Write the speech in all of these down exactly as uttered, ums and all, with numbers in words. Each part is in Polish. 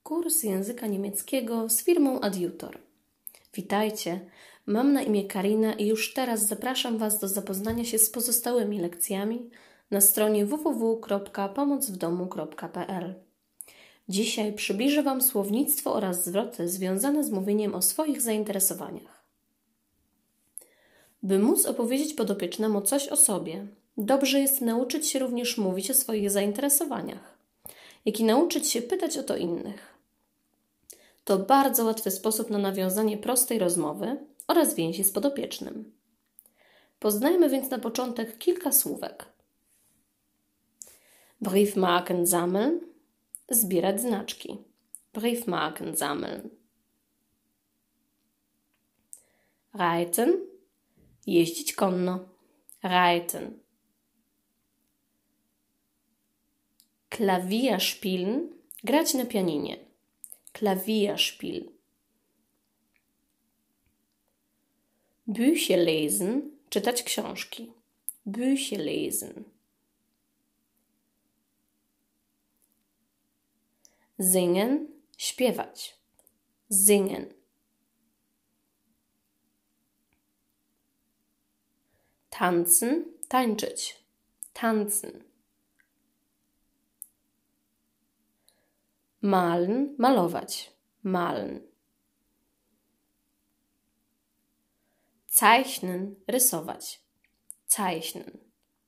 Kurs języka niemieckiego z firmą Adjutor. Witajcie, mam na imię Karina i już teraz zapraszam Was do zapoznania się z pozostałymi lekcjami na stronie w w w kropka pomoc w domu kropka p l. Dzisiaj przybliżę Wam słownictwo oraz zwroty związane z mówieniem o swoich zainteresowaniach. By móc opowiedzieć podopiecznemu coś o sobie, dobrze jest nauczyć się również mówić o swoich zainteresowaniach, jak i nauczyć się pytać o to innych. To bardzo łatwy sposób na nawiązanie prostej rozmowy oraz więzi z podopiecznym. Poznajmy więc na początek kilka słówek. Briefmarken sammeln, zbierać znaczki. Briefmarken sammeln. Reiten, jeździć konno. Reiten. Klavier spielen, grać na pianinie. Klavier spielen. Bücher lesen, czytać książki. Bücher lesen. Singen, śpiewać. Singen. Tanzen, tańczyć. Tanzen. Malen, malować. Malen. Zeichnen, rysować. Zeichnen.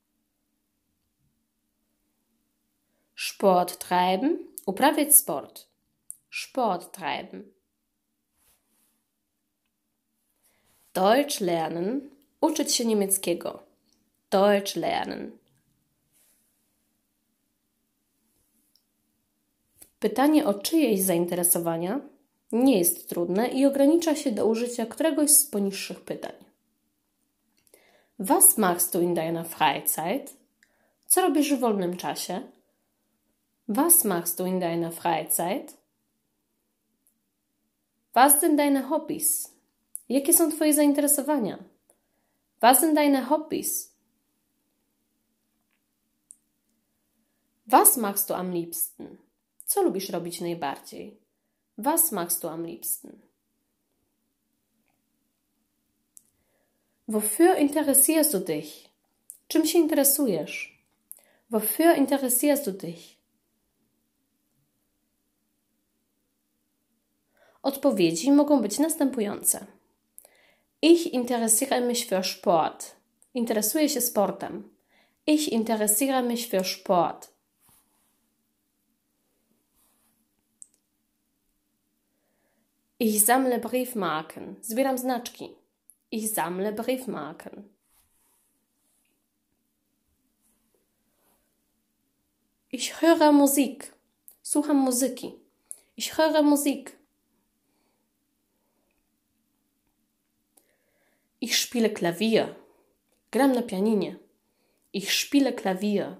Sport treiben, uprawiać sport. Sport treiben. Deutsch lernen, uczyć się niemieckiego. Deutsch lernen. Pytanie o czyjeś zainteresowania nie jest trudne i ogranicza się do użycia któregoś z poniższych pytań. Was machst du in deiner Freizeit? Co robisz w wolnym czasie? Was machst du in deiner Freizeit? Was sind deine Hobbys? Jakie są Twoje zainteresowania? Was sind deine Hobbys? Was machst du am liebsten? Co lubisz robić najbardziej? Was machst du am liebsten? Wofür interessierst du dich? Czym się interesujesz? Wofür interessierst du dich? Odpowiedzi mogą być następujące. Ich interessiere mich für Sport. Interesuję się sportem. Ich interessiere mich für Sport. Ich sammle Briefmarken. Zbieram znaczki. Ich sammle Briefmarken. Ich höre Musik. Słucham muzyki. Ich höre Musik. Ich spiele Klavier. Gram na pianinie. Ich spiele Klavier.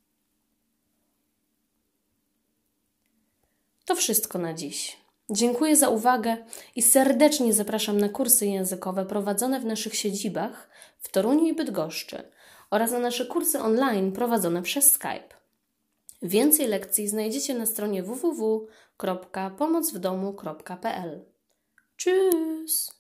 To wszystko na dziś. Dziękuję za uwagę i serdecznie zapraszam na kursy językowe prowadzone w naszych siedzibach w Toruniu i Bydgoszczy oraz na nasze kursy online prowadzone przez Skype. Więcej lekcji znajdziecie na stronie w w w kropka pomoc w domu kropka p l. Tschüss!